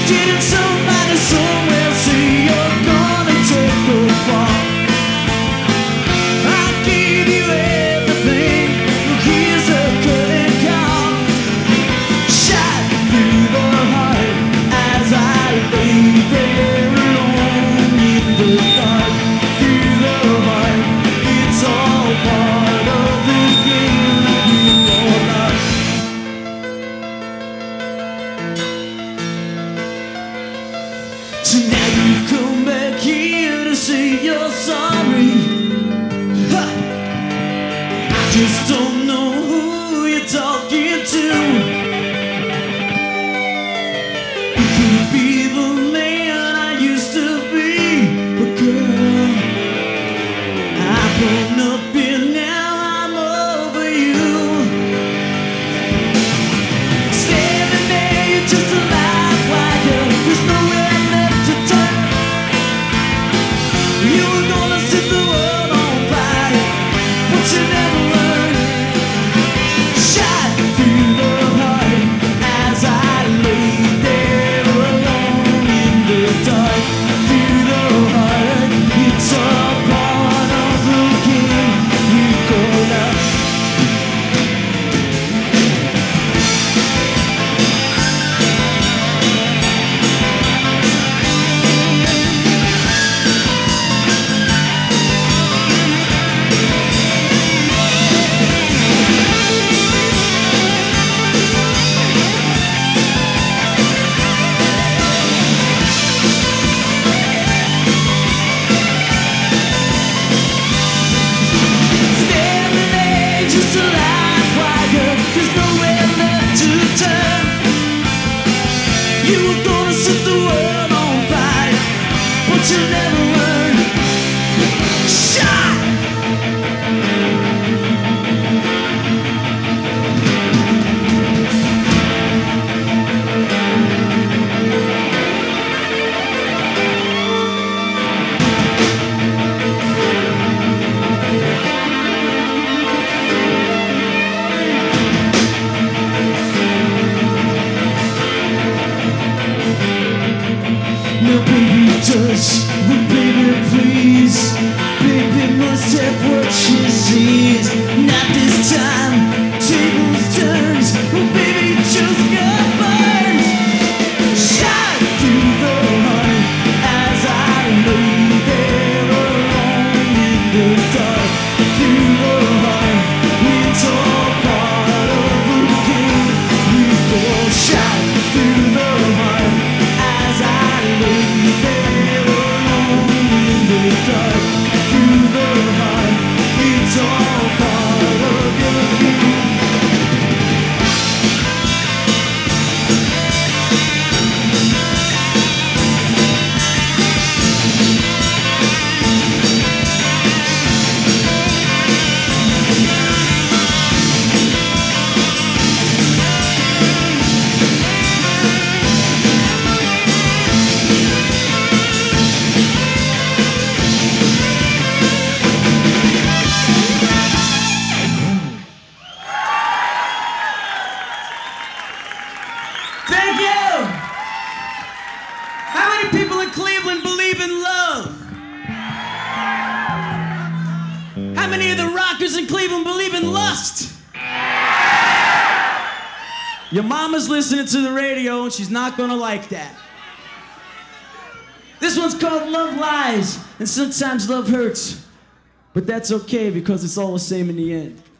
Didn't somebody somewhere say you're gonna take the fall? I gave you everything. Here's a curtain call. Shot through the heart as I lay there alone in the dark. Through the heart, it's all part of the game. You know love. So now you've come back here to say you're sorry. Ha! I just don't know who you're talking to. You could be the man I used to be, but girl, I've grown up and now I'm over you. Standing there, you're just a live wire. There's nowhere left to turn. You were gonna set the world on fire, but you never learned. Shot through the heart as I lay there alone in the dark. Through the heart, it's all part of the game we call love. Standing there, just a live wire. There's nowhere left to turn. You were gonna set the world on fire, but you never learned. Shot! No, baby, just, but baby, please. Baby must have what she sees. Not this time, tables turns. Oh, baby, just got burned. Shot through the heart as I lay there alone in the dark. Through the heart, it's all part of the game. We go shot through the heart as I lay there alone in the dark. Through the heart, it's all part of your game. Thank you! How many people in Cleveland believe in love? How many of the rockers in Cleveland believe in lust? Your mama's listening to the radio and she's not gonna like that. This one's called Love Lies, and sometimes love hurts. But that's okay because it's all the same in the end.